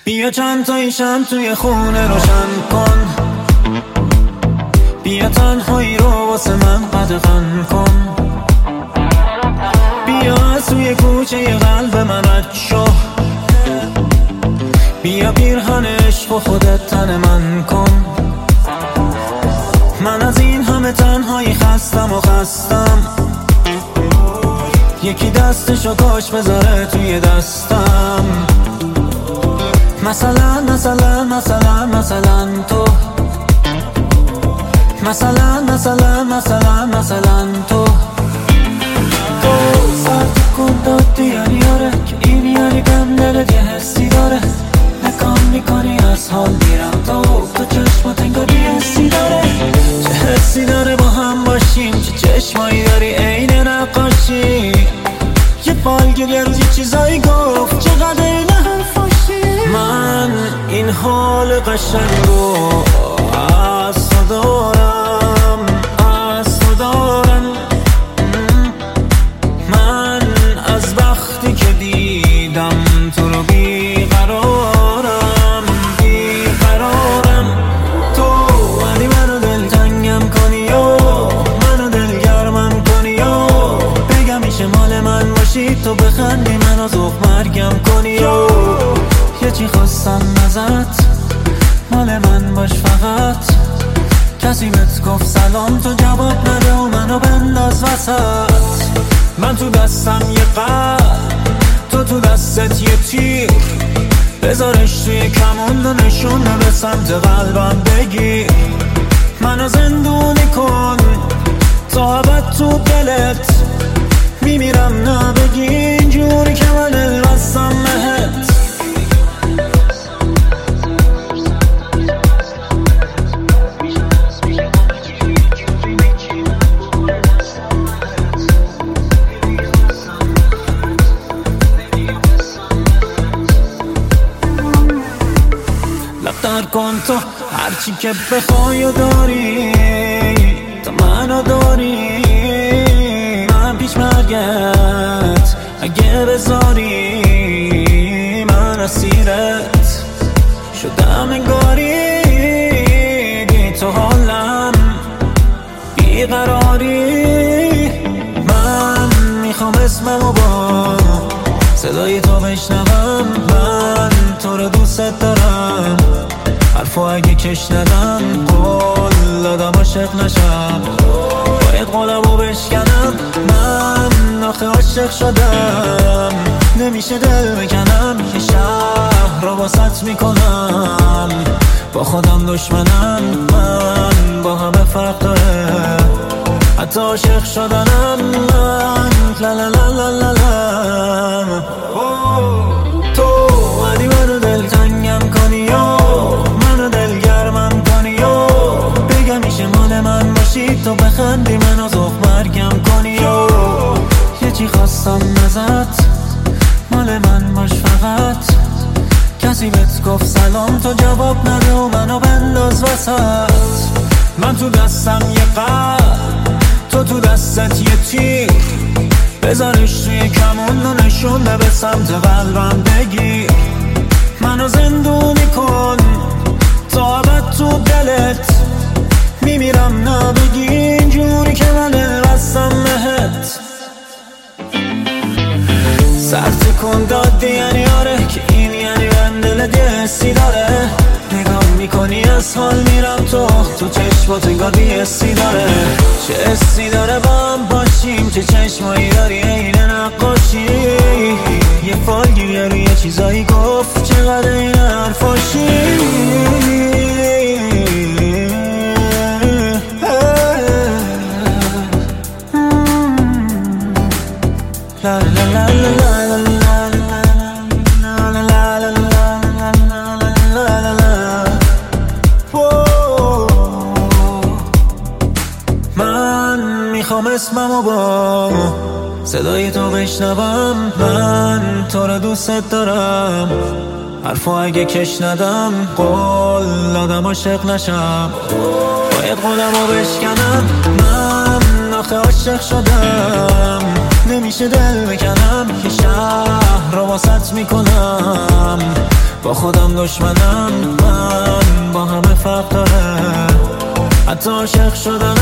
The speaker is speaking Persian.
بیا چند تایی شم توی خونه روشن کن، بیا تنهایی رو واسه من قدغن کن، بیا از توی کوچه قلب من رد شو، بیا پیرهن عشق و خودت تن من کن. من از این همه تنهایی خستم و خستم، یکی دستشو کاش بذاره توی دستم. مثلا مثلا مثلا مثلا تو، مثلا مثلا مثلا مثلا تو سرد کن دادی یعنی آره که این یعنی بهم دلت یه حسی داره. نکام میکنی از حال میرم تو چشمات انگار یه حسی داره. چه حسی داره با هم باشیم، چه چشمایی داری عین نقاشی. یه بالگیر یه روز یه چیزایی گفت چقدر این حرفاشی. من این حال قشنگ رو از تو دارم، از تو دارم. من از وقتی که دیدم تو رو بیقرارم، بیقرارم. تو ولی منو دلتنگم کنی و منو دلگرمم کنی و بگم میشه مال من باشی، تو بخندی منو ذوق مرگم کنی و یه چی خواستم ازت مال من باش فقط. کسی بهت گفت سلام تو جواب نده و منو بنداز وسط. من تو دستم یه قلب، تو دستت یه تیر، بذارش توی کمون و نشونه به سمت قلبم بگیر. منو زندونی کن تا ابد تو دلت، میمیرم نبگی اینجوری که من البستم مهت. لفتر کن تو هرچی که بخوای و داری، تو منو داری. من پیش مرگت اگه بذاری، من اسیرت شدم انگاری. بی تو حالم بیقراری. من میخوام اسممو با صدای تو بشنوم. من تو رو دوست دارم، حرفو اگه کش ندم قول دادم عاشق نشم. باید قولمو بشکنم، من آخه عاشق شدم. نمیشه دل بکنم، یه شهر رو واسط میکنم. با خودم دشمنم، من با همه فرق داره. حتی عاشق شدنم من لا لا لا لا لا لا. تو ولی منو دلتنگم کنی و منو دلگرمم کنی و بگم میشه مال من باشی، تو بخندی منو ذوق مرگم کنی و یه چی خواستم ازت مال من باش فقط. کسی بهت گفت سلام تو جواب نده و منو بنداز وسط. من تو دستم یه قلب، تو دستت یه تیر، بذارش توی کمون و نشونه به سمت قلبم بگیر. منو زندونی کن تا ابد تو دلت، میمیرم نبگی اینجوری که من البستم مهت. سرد کن دادی یعنی آره که این یعنی بهم دلت یه حسی داره. نگاه میکنی از حال میرم تو چشمات انگار یه حسی داره. چه حسی داره با هم باشیم، چه چشمایی داری عین نقاشی. یه فالگیر روی یه چیزایی گفت چقدر این حرفاشی. لا لا لا لا لا. میخوام اسممو با صدای تو بشنوم. من تو رو دوست دارم، حرفو اگه کش ندم قول دادم عاشق نشم. باید قولمو بشکنم، من آخه عاشق شدم. نمیشه دل بکنم، یه شهر رو واسط میکنم. با خودم دشمنم، من با همه فرق داره. حتی عاشق شدم